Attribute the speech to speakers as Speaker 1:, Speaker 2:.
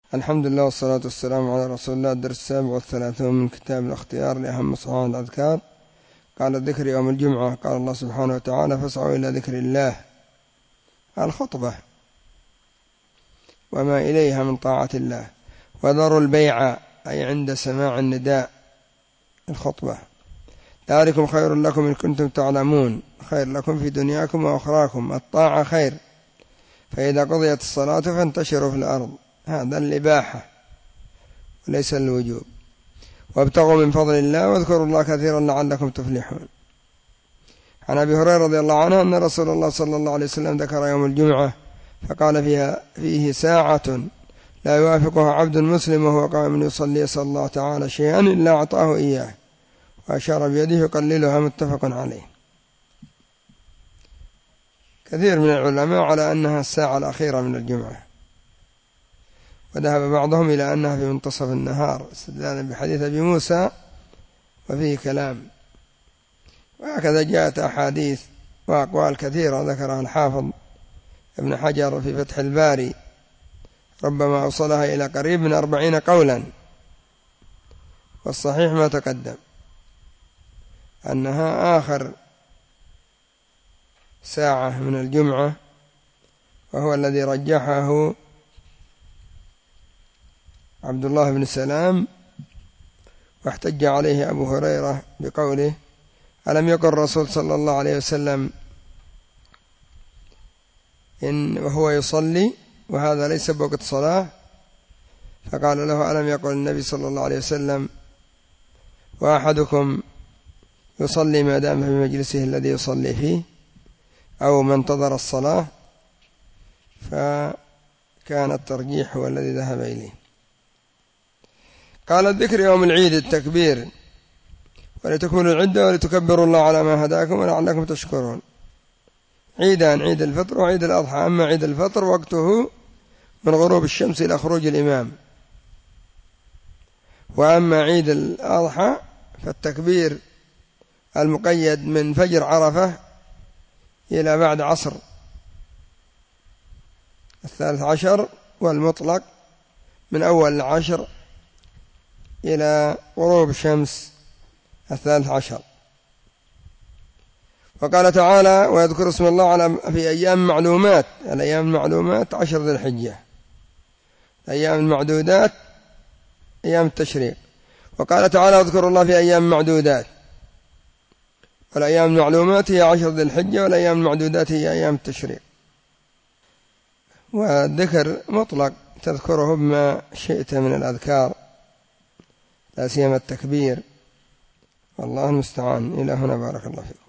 Speaker 1: الحمد لله والصلاة والسلام على رسول الله. الدرس 37 من كتاب الاختيار لأهم صحاح الأذكار. قال الذكر يوم الجمعة. قال الله سبحانه وتعالى: فاسعوا إلى ذكر الله. الخطبة وما إليها من طاعة الله. وذروا البيع أي عند سماع النداء الخطبة. ذلكم خير لكم إن كنتم تعلمون، خير لكم في دنياكم وأخراكم. الطاعة خير. فإذا قضيت الصلاة فانتشروا في الأرض. هذا الإباحة وليس الوجوب. وابتغوا من فضل الله واذكروا الله كثيرا لعلكم تفلحون. عن أبي هريرة رضي الله عنه أن رسول الله صلى الله عليه وسلم ذكر يوم الجمعة فقال فيه ساعة لا يوافقها عبد مسلم وهو قائم يصلي يسأل الله تعالى شيئا إلا أعطاه إياه، وأشار بيده يقللها. متفق عليه. كثير من العلماء على أنها الساعة الأخيرة من الجمعة، وذهب بعضهم إلى أنها في منتصف النهار استدلالا بحديث أبي موسى وفيه كلام. وهكذا جاءت أحاديث وأقوال كثيرة ذكرها الحافظ ابن حجر في فتح الباري، ربما أوصلها إلى قريب من 40 قولا، والصحيح ما تقدم أنها آخر ساعة من الجمعة، وهو الذي رجحه عبد الله بن سلام، واحتج عليه أبو هريرة بقوله: ألم يقل الرسول صلى الله عليه وسلم إن وهو يصلي وهذا ليس بوقت صلاة؟ فقال له: ألم يقل النبي صلى الله عليه وسلم: وأحدكم يصلي ما دام في مجلسه الذي يصلي فيه، أو من انتظر الصلاة؟ فكان الترجيح هو الذي ذهب إليه. قال: الذكر يوم العيد التكبير، ولتكملوا العدة ولتكبروا الله على ما هداكم ولعلكم تشكرون. عيدان: عيد الفطر وعيد الأضحى. أما عيد الفطر وقته من غروب الشمس إلى خروج الإمام، وأما عيد الأضحى فالتكبير المقيد من فجر عرفة إلى بعد عصر 13، والمطلق من أول 10 إلى غروب الشمس 13. وقال تعالى: ويذكر اسم الله في أيام معلومات. الأيام المعلومات 10 ذي الحجة. الأيام المعدودات أيام التشريق. وقال تعالى: واذكروا الله في أيام معدودات. والأيام المعلومات هي 10 ذي الحجة، والأيام المعدودات هي أيام التشريق. والذكر مطلق تذكره بما شئت من الأذكار، لا سيما التكبير، والله المستعان. إلى هنا بارك الله فيكم.